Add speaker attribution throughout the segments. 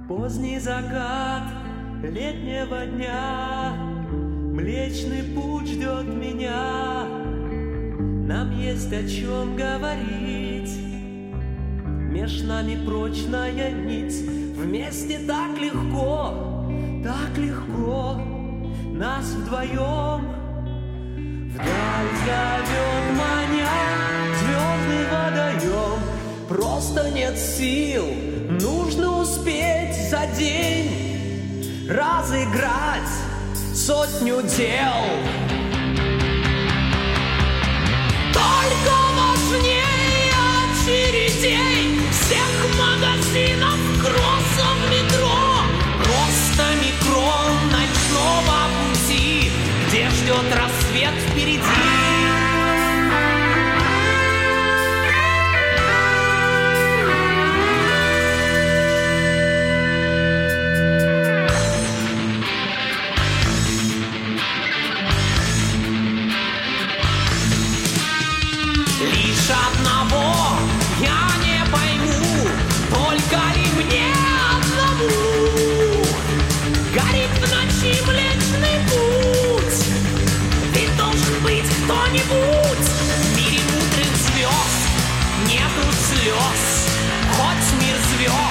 Speaker 1: Поздний закат летнего дня, Млечный путь ждет меня. Нам есть о чем говорить, меж нами прочная нить. Вместе так легко, нас вдвоем. Вдаль зовет маня звездный водоем. Просто нет сил, нужно успеть за день разыграть сотню дел. Только важнее очередей всех магазинов, кроссов, метро. Просто микрон ночного пути, где ждет рассвет впереди. Лишь одного я не пойму, только ли мне одному горит в ночи Млечный путь. Ведь должен быть кто-нибудь в мире мудрых звезд. Нету слез, хоть мир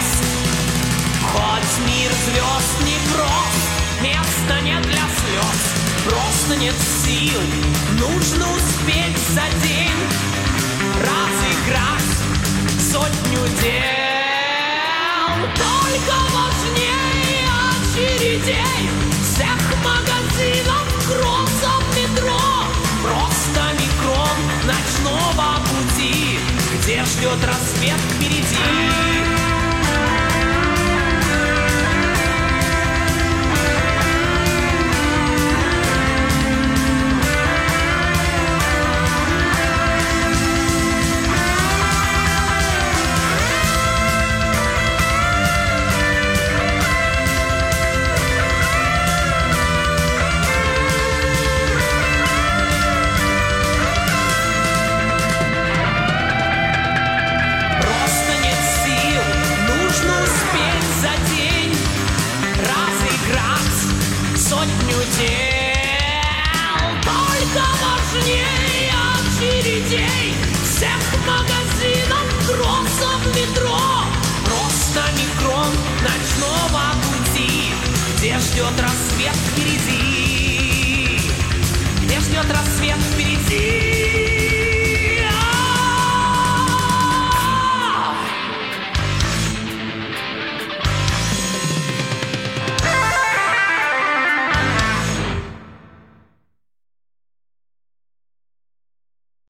Speaker 1: звезд непрост. Места нет для слез, просто нет сил. Нужно успеть за день разыграть сотню дел. Только важнее очередей всех магазинов, кроссов, метро. Просто микрон ночного пути, где ждет рассвет впереди. Сотню дел. Только важнее очередей всех магазинов, кроссов, метро. Просто микрон ночного пути, где ждет рассвет впереди. Где ждет рассвет впереди.